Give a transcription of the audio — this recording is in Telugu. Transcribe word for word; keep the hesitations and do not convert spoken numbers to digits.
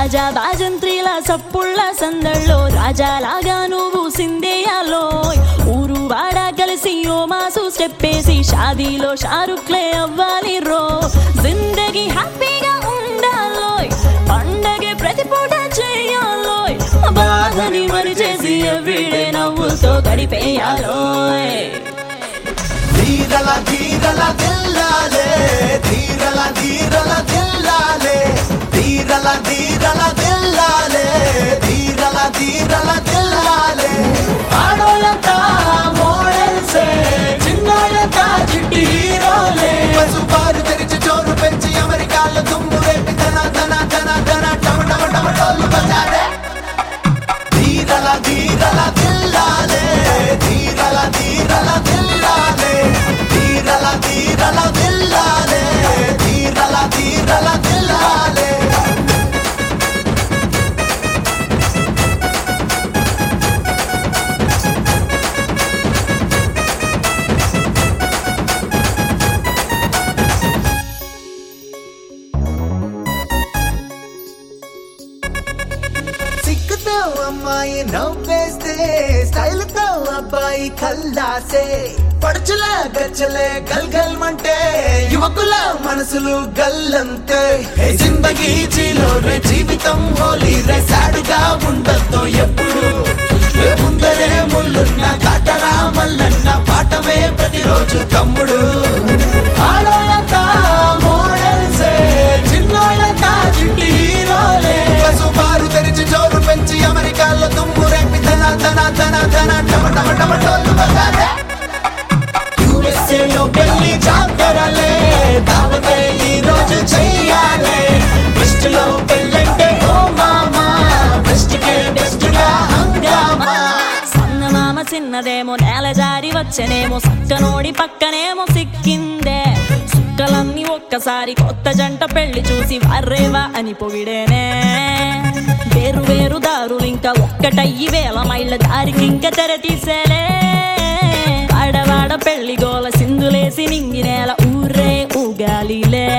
బాజా బాజంత్రీల సప్పుళ్ళ సందళ్ళో రాజాలాగా నువ్వు సిందేయాలో ఊరు వాడ కలిసి ఓ మాసు స్టెప్పేసి షాదీలో షారుఖ్లే అవ్వాలి రో జిందగీ హ్యాపీగా ఉండాలోయ్ పండగే ప్రతి పూట చెయ్యాలోయ్ బాధని మరిచేసి ఎవ్రీడే నవ్వుతో గడిపేయాలోయ్ ధీరల ధీరల దిల్లాలే ధీరల ధీరల దిల్లాలే ధీరల ధీరల దిల్లాలే ధీరల ధీరల దిల్లాలే ఆడోళ్ళంతా మోడల్సే చిన్నోళ్ళంతా చిట్టి హీరోలే పసుపారు తెరిచి చోరు పెంచి అమెరికాలో దుమ్ము రేపి ధన ధన ధన ధన టమ టమ టమ టోళ్ళు బజారే ధీరల ధీరల దిల్లాలే ధీరల ధీరల దిల్లాలే ధీరల ధీరల దిల్లాలే ధీరల ధీరల దిల్లాలే సిక్కుతో అమ్మాయి నవ్వేస్తే స్టైల్ తో అబ్బాయి కల్లాసే పడుచుల గచ్చలే గల్ గల్ మంటే యువకుల మనసులు గల్లంతే జిందగీ జీలో రే జీవితం హోలీ రే సాడుగా ఉండద్దు ఎప్పుడు ముందరే ముళ్ళున్న కాటరా మల్లన్న పాటమే ప్రతిరోజు తమ్ముడు ఆడోళ్ళంతా మోడల్సే చిన్నోళ్ళంతా చిట్టి హీరోలే పసుపారు తెరిచి జోరు పెంచి అమెరికాలో దుమ్ము రేపి ధన ధన ధన ధన టమ టమ టమ టోళ్ళు బజారే యూఎస్ఏలో పెళ్లి జాతరలే దావతే ఈ రోజు చెయ్యాలే వెస్ట్ లో పెళ్ళంటే ఓ మామా వెస్ట్ కే బెస్ట్ గా హంగామా సన్నమామ చిన్నదేమో నేల జారి వచ్చనేమో సక్కనోడి పక్కనేమో సిక్కిందే సుక్కలన్నీ ఒక్కసారి కొత్త జంట పెళ్లి చూసి వర్రేవా అని పొగిడేనే వేరు వేరు దారులు ఇంకా ఒక్కటయ్యి వేల మైళ్ళ దారికి ఇంకా తెర తీసేలే వాడవాడ పెళ్లి గోల సింధులేసి నింగి నేల ఊరే ఊగాలిలే